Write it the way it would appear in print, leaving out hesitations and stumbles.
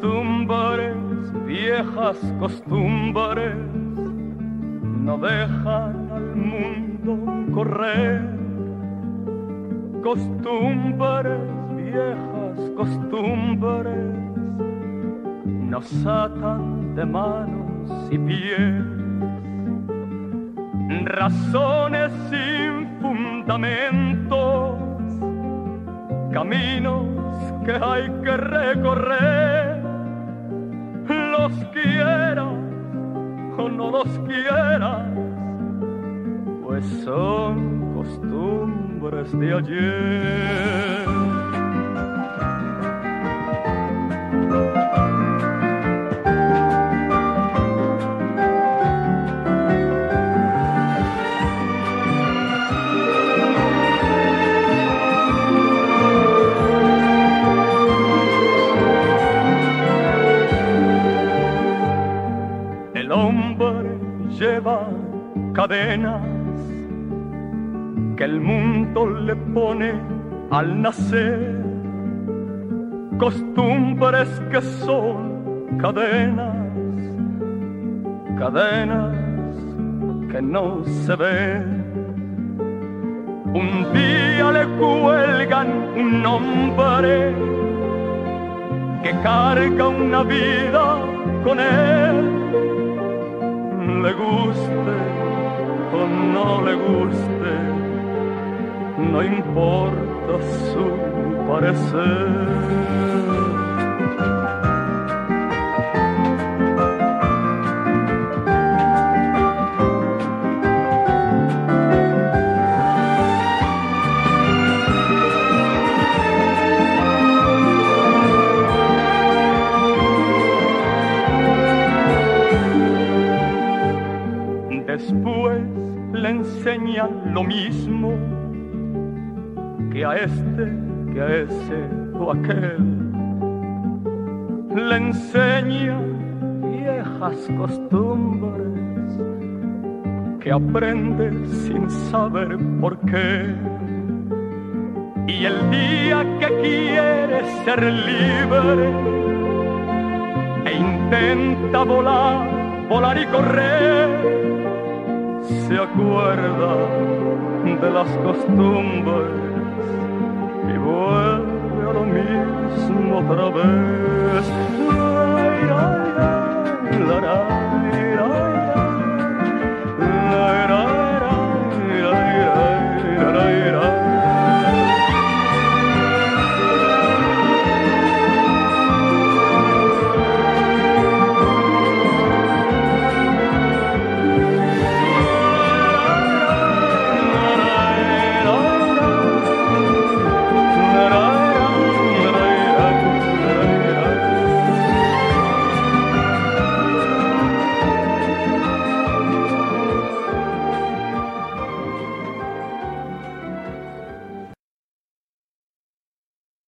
Costumbres, viejas costumbres, no dejan al mundo correr. Costumbres, viejas costumbres, nos atan de manos y pies. Razones sin fundamentos, caminos que hay que recorrer. Los quieras o no los quieras, pues son costumbres de ayer. Lleva cadenas que el mundo le pone al nacer, costumbres que son cadenas, cadenas que no se ven. Un día le cuelgan un nombre que carga una vida con él. Le guste o no le guste, no importa su parecer. Después le enseñan lo mismo que a este, que a ese o aquel. Le enseñan viejas costumbres que aprende sin saber por qué. Y el día que quiere ser libre e intenta volar, volar y correr, se acuerda de las costumbres y vuelve a lo mismo otra vez.